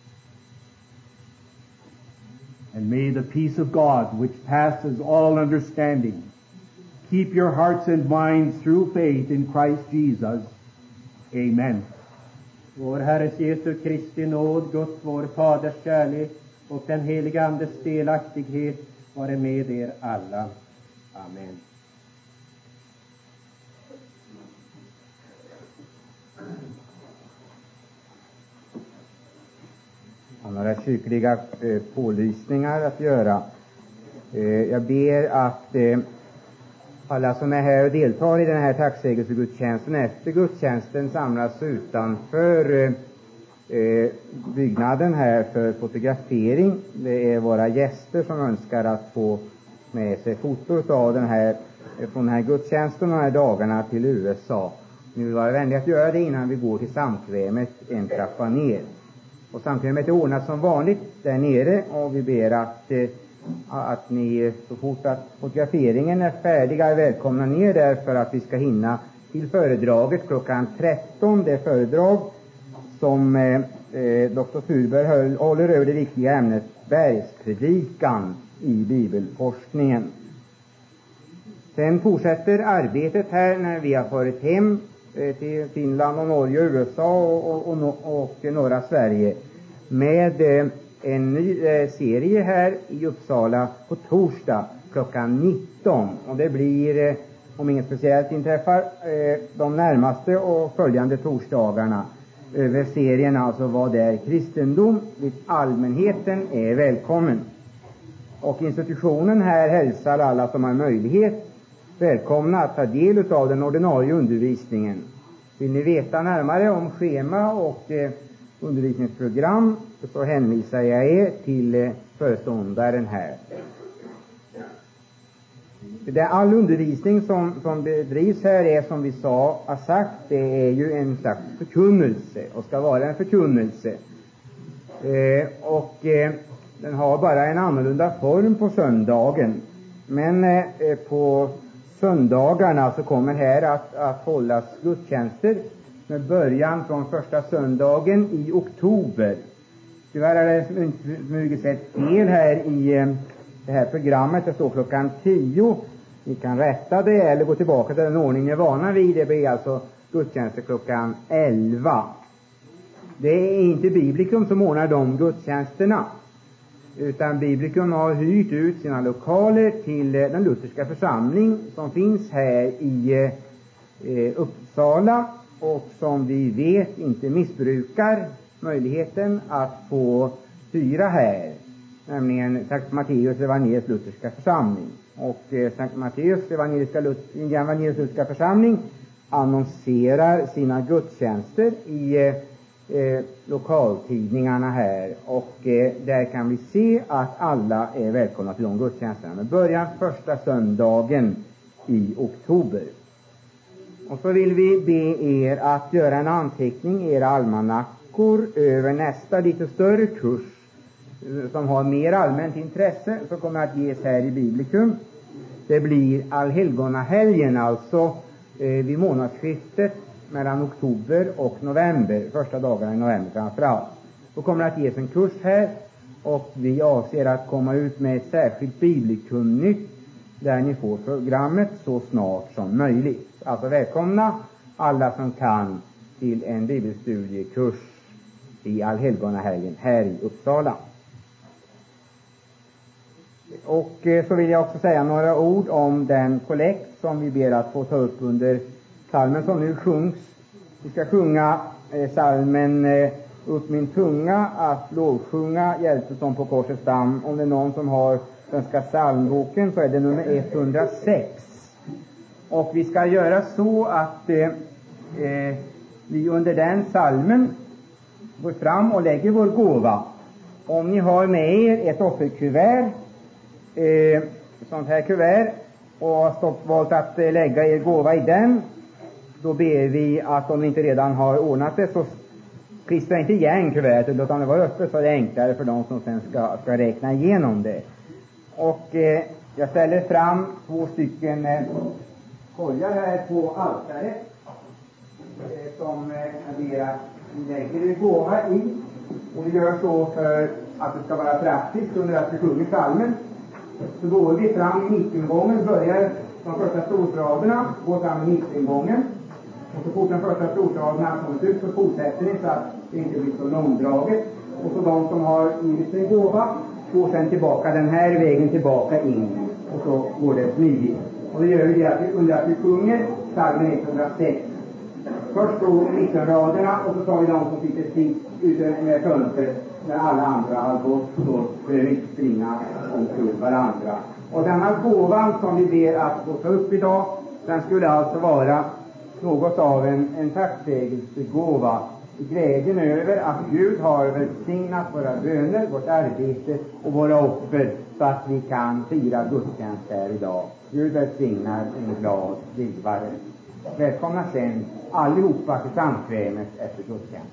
And may the peace of God, which passes all understanding, keep your hearts and minds through faith in Christ Jesus. Amen. Vår Herres Jesu Kristi nåd, Guds vår Faders kärlek och den heliga Andes delaktighet vare med er alla. Amen. har några kyrkliga eh, pålysningar att göra. Eh, jag ber att eh, alla som är här och deltar i den här tacksägelsegudstjänsten efter gudstjänsten samlas utanför eh, byggnaden här för fotografering. Det är våra gäster som önskar att få med sig foto av den här, från den här gudstjänsten och de här dagarna till U S A. Ni vill vara vänliga att göra det innan vi går till samkvämet en trappa ner. Och samkvämet är ordnat som vanligt där nere, och vi ber att, eh, att ni så fort att fotograferingen är färdig är välkomna ner där för att vi ska hinna till föredraget klockan tretton. Det föredrag som eh, doktor Furberg höll, håller över det viktiga ämnet bergspredikan i bibelforskningen. Sen fortsätter arbetet här när vi har farit hem eh, till Finland och Norge och U S A och, och, och, och norra Sverige med eh, en ny eh, serie här i Uppsala på torsdag klockan nitton. Och det blir, eh, om inget speciellt inträffar, eh, de närmaste och följande torsdagarna över serien, alltså vad är kristendom, dit allmänheten är välkommen. Och institutionen här hälsar alla som har möjlighet välkomna att ta del av den ordinarie undervisningen. Vill ni veta närmare om schema och eh, undervisningsprogram så hänvisar jag er till eh, föreståndaren här. Det all undervisning som, som bedrivs här är, som vi sa, har sagt, det är ju en slags förkunnelse och ska vara en förkunnelse. Eh, och eh, den har bara en annorlunda form på söndagen. Men eh, på söndagarna så kommer här att, att hållas gudstjänster med början från första söndagen i oktober. Tyvärr är det smugit ett fel här i eh, det här programmet. Det står klockan tio. Ni kan rätta det eller gå tillbaka till den ordning ni är vana vid. Det blir alltså gudstjänster klockan elva. Det är inte Biblikum som ordnar de gudstjänsterna, utan Biblikum har hyrt ut sina lokaler till den lutherska församling som finns här i eh, Uppsala och som vi vet inte missbrukar möjligheten att få hyra här, nämligen Sankt Matteus evangelisk lutherska församling. Och eh, Sankt Matteus evangeliska Lut- evangelisk lutherska församling annonserar sina gudstjänster i eh, Eh, lokaltidningarna här, och eh, där kan vi se att alla är välkomna till de gudstjänsterna med början första söndagen i oktober. Och så vill vi be er att göra en anteckning i era almanackor över nästa lite större kurs eh, som har mer allmänt intresse, som kommer att ges här i Biblikum. Det blir allhelgonahelgen, alltså eh, vid månadsskiftet mellan oktober och november, första dagarna i november framförallt. Då kommer det att ges en kurs här, och vi avser att komma ut med ett särskilt Biblikum-nytt där ni får programmet så snart som möjligt. Alltså välkomna alla som kan till en bibelstudiekurs i allhelgonahelgen här i Uppsala. Och så vill jag också säga några ord om den kollekt som vi ber att få ta upp under psalmen som nu sjungs. Vi ska sjunga eh, psalmen eh, Upp min tunga att lovsjunga hjälpte som på korsets damm. Om det är någon som har svenska psalmboken så är det nummer etthundrasex. Och vi ska göra så att eh, eh, vi under den psalmen går fram och lägger vår gåva. Om ni har med er ett offerkuvert, eh, sånt här kuvert, och har stått valt att eh, lägga er gåva i den, då ber vi att om ni inte redan har ordnat det så klistra inte igen kuvertet, utan det var öppet, så är det enklare för de som sen ska, ska räkna igenom det. Och eh, jag ställer fram två stycken eh, korgar här på altaret eh, som eh, ber att vi lägger er gåva i. Och vi gör så för att det ska vara praktiskt under att vi sjunger psalmen. Så går vi fram i mittengången, börjar de första stortraderna, går fram i mittengången. Och så fort den första stortraden har kommit ut så fortsätter ni så att det inte blir så långdraget. Och så de som har givit sin gåva går sen tillbaka den här vägen tillbaka in. Och så går det smidigt. Och det gör vi det att vi, under att vi sjunger psalmen etthundrasex. Först då mittenraderna, och så tar vi de som sitter sist ute med fönstret. När alla andra har gått så behöver vi inte springa omkring varandra. Och denna gåvan som vi ber att få ta upp idag, den skulle alltså vara något av en, en tacksägelsegåva. Glädjen över att Gud har välsignat våra böner, vårt arbete och våra offer så att vi kan fira gudstjänst här idag. Gud välsignar en glad givare. Välkomna sen allihopa till samkvämet efter gudstjänsten.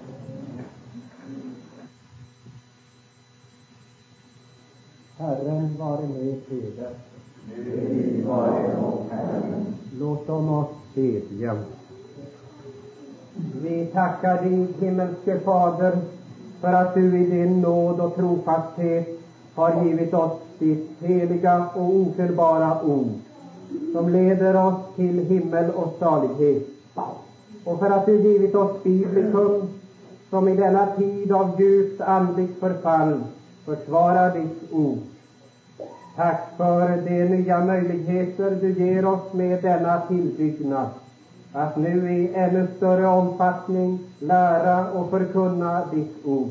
Herren vare med eder. Nu vare med Herren. Låt oss bedja. Vi tackar dig, himmelske Fader, för att du i din nåd och trofasthet har givit oss ditt heliga och ofelbara ord, som leder oss till himmel och salighet. Och för att du givit oss biblikum, som i denna tid av djupt andligt förfall försvarar ditt ord. Tack för de nya möjligheter du ger oss med denna tillbyggnad, att nu i ännu större omfattning lära och förkunna ditt ord.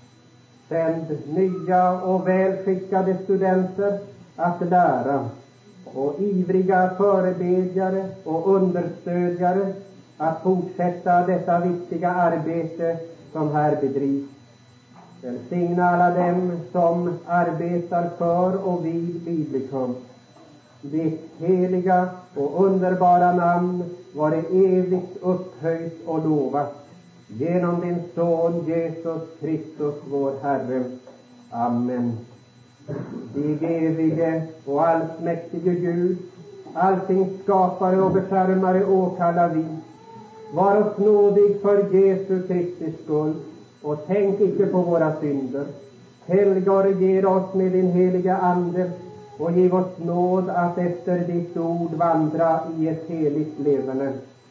Sänd nya och välskickade studenter att lära, och ivriga förebedjare och understödjare att fortsätta detta viktiga arbete som här bedrivs. Välsigna alla dem som arbetar för och vid biblikum. Ditt heliga och underbara namn vare evigt upphöjt och lovat genom din son Jesus Kristus vår Herre. Amen. Dig evige och allsmäktige Gud, allting skapare och beskärmare, åkallar vi. Var oss nådig för Jesu Kristi skull, och tänk icke på våra synder. Helga och regera oss med din heliga ande, och giv oss nåd att efter ditt ord vandra i ett heligt levande.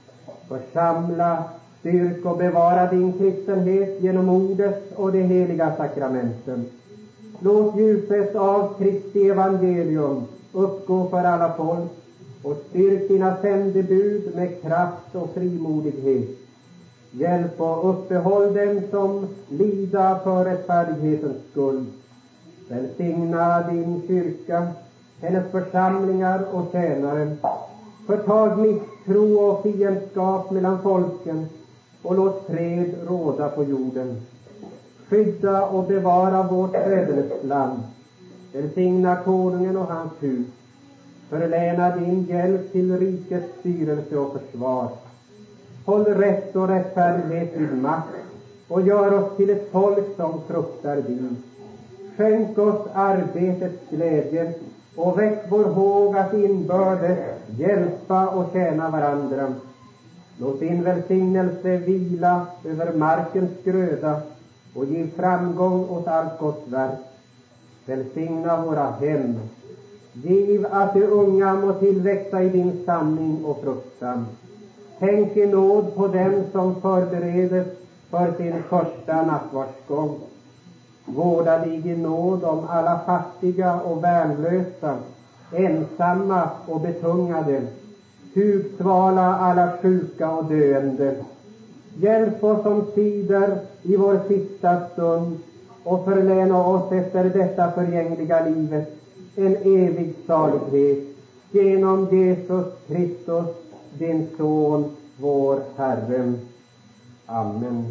Församla, styrk och bevara din kristenhet genom ordet och de heliga sakramenten. Låt ljuset av Kristi evangelium uppgå för alla folk, och styrk dina sändebud med kraft och frimodighet. Hjälp och uppehåll dem som lida för rättfärdighetens skull. Välsigna din kyrka, hennes församlingar och tjänare. Förtag misstro och fiendskap mellan folken, och låt fred råda på jorden. Skydda och bevara vårt fädernesland. Välsigna konungen och hans hus. Förläna din hjälp till rikets styrelse och försvar. Håll rätt och rättfärdighet vid makt, och gör oss till ett folk som fruktar dig. Skänk oss arbetets glädje, och väck vår håg att inbördes hjälpa och tjäna varandra. Låt din välsignelse vila över markens gröda, och giv framgång åt allt gott verk. Välsigna våra hem. Giv att de unga må tillväxa i din sanning och fruktan. Tänk i nåd på dem som förberedes för sin första nattvardsgång. Vårda dig i nåd om alla fattiga och värnlösa, ensamma och betungade. Hugsvala alla sjuka och döende. Hjälp oss omsider i vår sista stund, och förläna oss efter detta förgängliga livet en evig salighet genom Jesus Kristus, din son, vår Herre. Amen.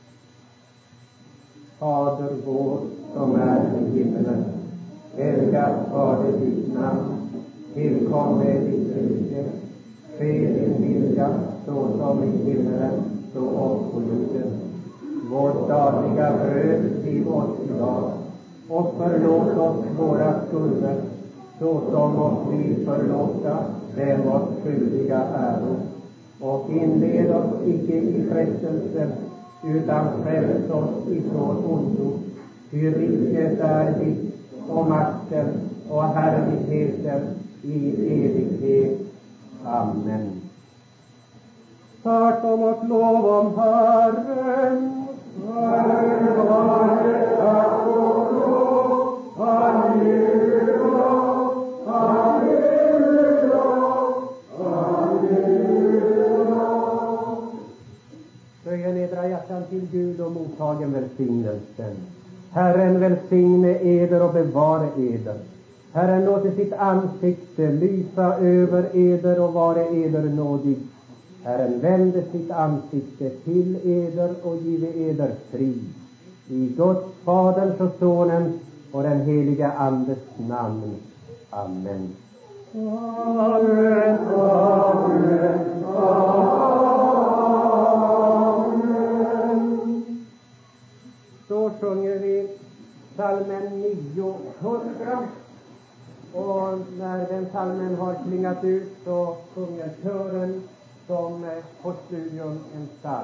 Fader vår som är i himmelen, helgat varde ditt namn. Tillkomme ditt rike. Ske din vilja, så som i himmelen, så och på jorden. Vårt dagliga bröd giv oss idag, och förlåt oss våra skulder, så som oss vi förlåta dem oss skyldiga äro. Och inled oss icke i frestelse, utan fräls oss ifrån ondo. Ty riket är ditt, och makten och härligheten i evighet. Amen. Hört om och lov om Herren. Herren vare tack och lov. Halleluja, halleluja, halleluja. Böja nedra hjärtan till Gud och mottagen välsignelsen. Herren välsigne eder och bevare eder. Herren låter sitt ansikte lysa över eder och vare eder nådig. Herren vände sitt ansikte till eder och give eder frid. I Guds Faderns och Sonens och den heliga Andes namn. Amen. Amen, amen, amen. Så sjunger vi psalmen niohundra. Och när den psalmen har klingat ut, så sjunger kören som på studion en psalm.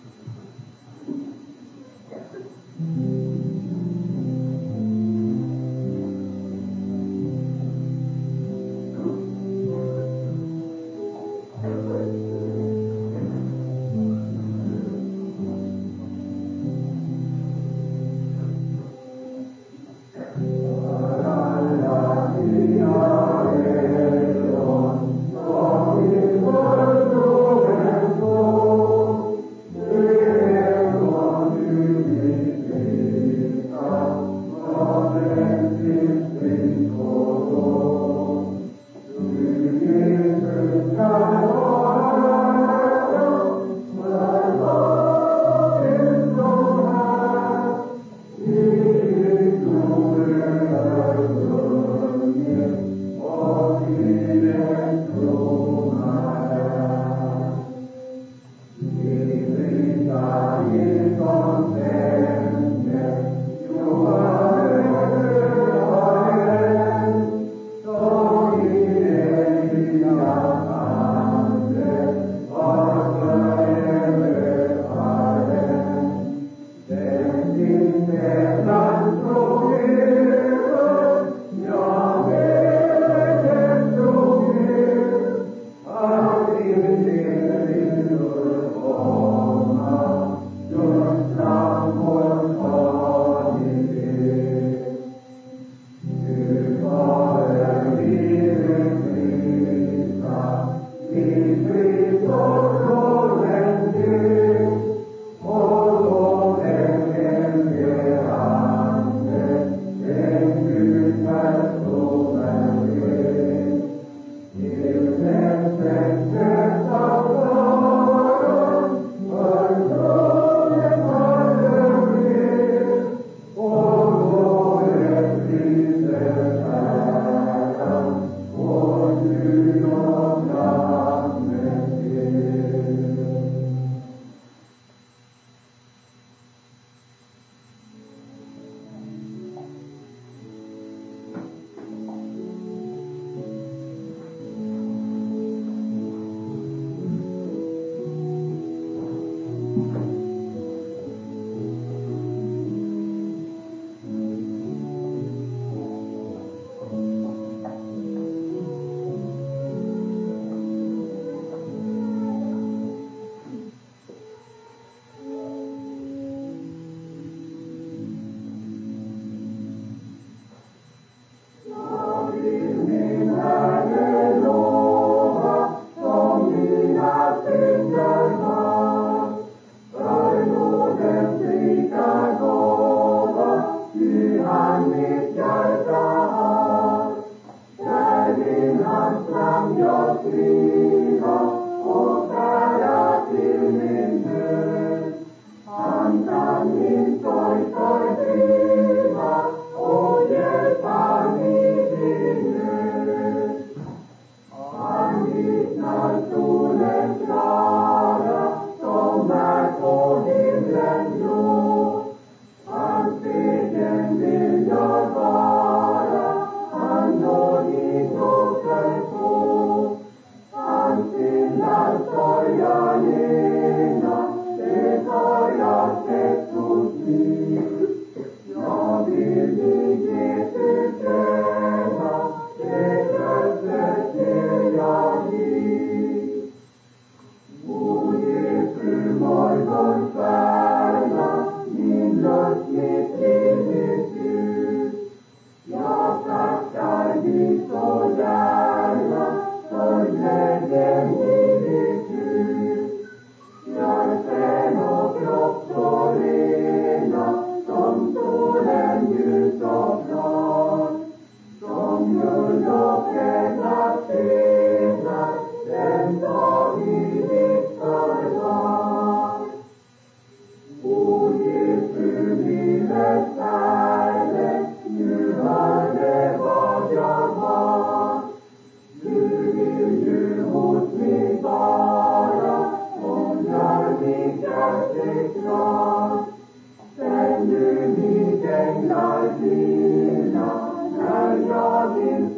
Sänd du mig änglar dina, när jag vill